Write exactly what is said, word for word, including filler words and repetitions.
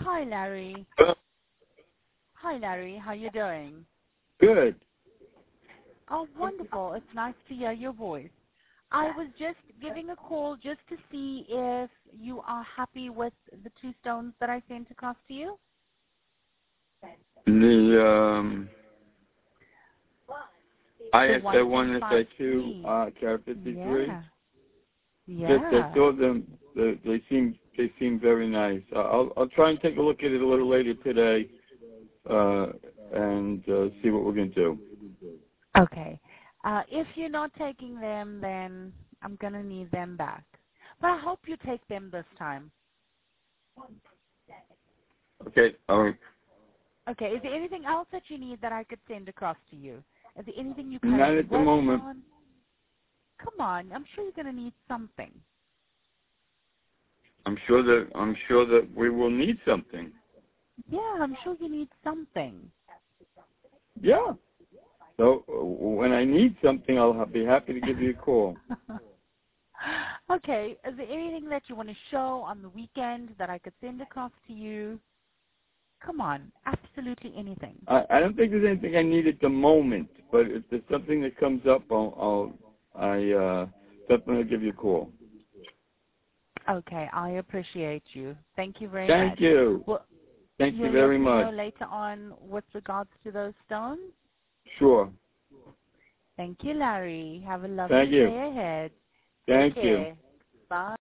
Hi, Larry. Hi, Larry. How you doing? Good. Oh, wonderful. It's nice to hear your voice. I was just giving a call just to see if you are happy with the two stones that I sent across to you. The um, I S A one one S A two, uh, carat fifty-three. Yeah. Yeah. Just, I Yeah. saw them. They, they seem they seem very nice. Uh, I'll I'll try and take a look at it a little later today, uh, and uh, see what we're gonna do. Okay. Uh, if you're not taking them, then I'm going to need them back. But I hope you take them this time. Okay. All right. Okay. Is there anything else that you need that I could send across to you? Is there anything you Not currently at the working moment. on? Come on. I'm sure you're going to need something. I'm sure that I'm sure that we will need something. Yeah, I'm sure you need something. Yeah. So uh, when I need something, I'll be happy to give you a call. Okay. Is there anything that you want to show on the weekend that I could send across to you? Come on. Absolutely anything. I, I don't think there's anything I need at the moment, but if there's something that comes up, I'll, I'll I uh, definitely give you a call. Okay. I appreciate you. Thank you very Thank much. you. Well, Thank you'll you very let me much. know later on with regards to those stones? Sure. Thank you, Larry. Have a lovely Thank you. day ahead. Thank Take you. care. Bye.